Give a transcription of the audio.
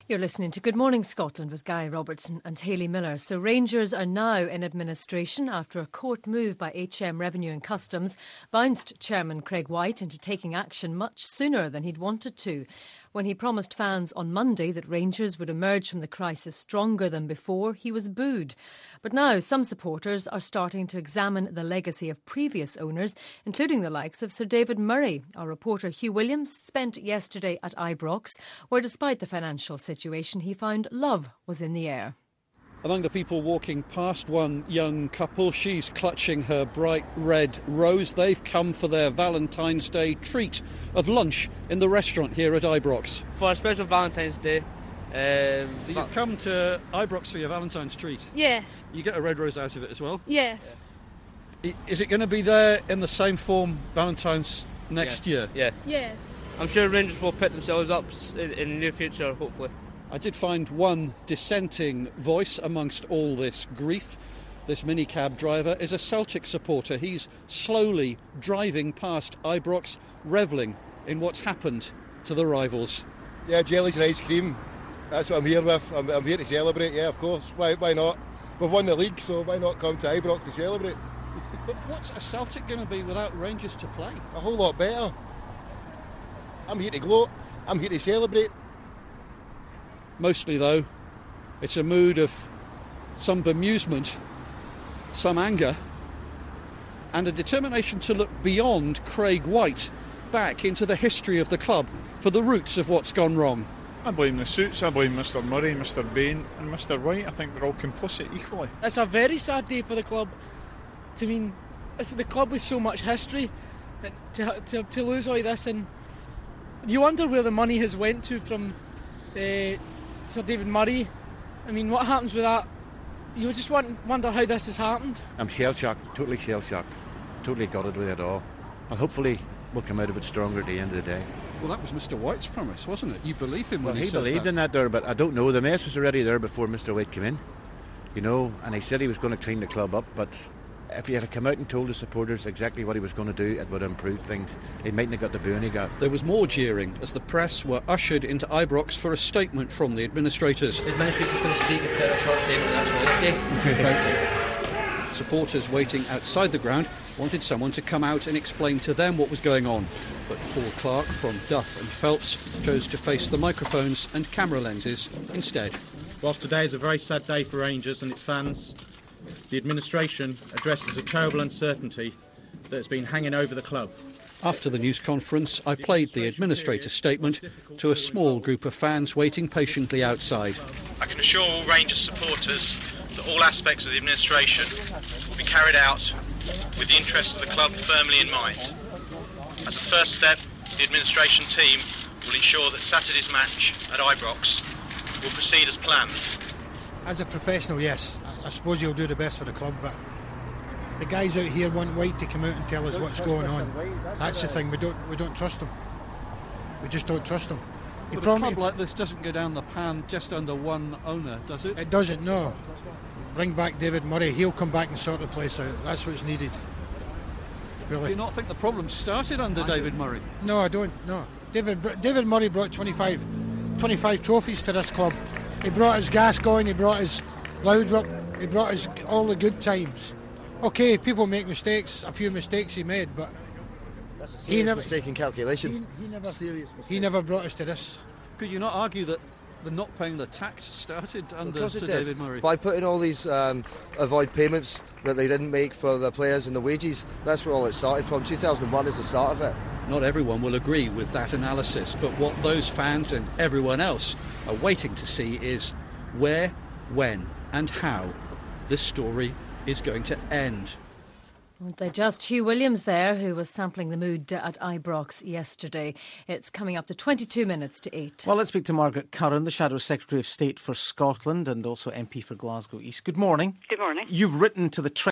You're listening to Good Morning Scotland with Guy Robertson and Hayley Miller. So Rangers are now in administration after a court move by HM Revenue and Customs bounced Chairman Craig White into taking action much sooner than he'd wanted to. When he promised fans on Monday that Rangers would emerge from the crisis stronger than before, he was booed. But now some supporters are starting to examine the legacy of previous owners, including the likes of Sir David Murray. Our reporter Hugh Williams spent yesterday at Ibrox, where despite the financial situation, he found love was in the air. Among the people walking past, one young couple, she's clutching her bright red rose. They've come for their Valentine's Day treat of lunch in the restaurant here at Ibrox. For a special Valentine's Day. So you've come to Ibrox for your Valentine's treat? Yes. You get a red rose out of it as well? Yes. Is it going to be there in the same form Valentine's next year? Yeah. Yes. I'm sure Rangers will pick themselves up in the near future, hopefully. I did find one dissenting voice amongst all this grief. This minicab driver is a Celtic supporter. He's slowly driving past Ibrox, revelling in what's happened to the rivals. Yeah, jellies and ice cream. That's what I'm here with. I'm here to celebrate, yeah, of course. Why not? We've won the league, so why not come to Ibrox to celebrate? But what's a Celtic going to be without Rangers to play? A whole lot better. I'm here to gloat. I'm here to celebrate. Mostly, though, it's a mood of some bemusement, some anger, and a determination to look beyond Craig White, back into the history of the club for the roots of what's gone wrong. I blame the suits, I blame Mr Murray, Mr Bain and Mr White. I think they're all complicit equally. It's a very sad day for the club. It's the club with so much history, and to lose all this, and you wonder where the money has went to from Sir David Murray. I mean, what happens with that? You just wonder how this has happened. I'm shell-shocked, totally shell-shocked, totally gutted with it all. And hopefully we'll come out of it stronger at the end of the day. Well, that was Mr White's promise, wasn't it? You believe him when he says that? He believed in that there, but I don't know. The mess was already there before Mr White came in, you know, and he said he was going to clean the club up, but if he had come out and told the supporters exactly what he was going to do, it would have improved things. He mightn't have got the booing he got. There was more jeering as the press were ushered into Ibrox for a statement from the administrators. The administrators going to speak, prepare a short statement, and that's all, okay? Okay, thank you. Supporters waiting outside the ground wanted someone to come out and explain to them what was going on. But Paul Clark from Duff and Phelps chose to face the microphones and camera lenses instead. Whilst today is a very sad day for Rangers and its fans, the administration addresses a terrible uncertainty that has been hanging over the club. After the news conference, I played the administrator's statement to a small group of fans waiting patiently outside. I can assure all Rangers supporters that all aspects of the administration will be carried out with the interests of the club firmly in mind. As a first step, the administration team will ensure that Saturday's match at Ibrox will proceed as planned. As a professional, yes, I suppose you'll do the best for the club, but the guys out here want White to come out and tell us what's going on. That's the thing, we don't trust him. We just don't trust him. But a club like this doesn't go down the pan just under one owner, does it? It doesn't, no. Bring back David Murray, he'll come back and sort the place out. That's what's needed. Really. Do you not think the problem started under David Murray? No, I don't, no. David Murray brought 25 trophies to this club. He brought his Gascoigne, he brought his Loudrup, he brought his all the good times. Okay, people make mistakes, a few mistakes he made, but that's a serious mistake in calculation. He never brought us to this. Could you not argue that the not paying the tax started under Sir David Murray? By putting all these avoid payments that they didn't make for the players and the wages, that's where all it started from. 2001 is the start of it. Not everyone will agree with that analysis, but what those fans and everyone else are waiting to see is where, when and how this story is going to end. Weren't they just? Hugh Williams there, who was sampling the mood at Ibrox yesterday. It's coming up to 22 minutes to 8. Well, let's speak to Margaret Curran, the Shadow Secretary of State for Scotland and also MP for Glasgow East. Good morning. Good morning. You've written to the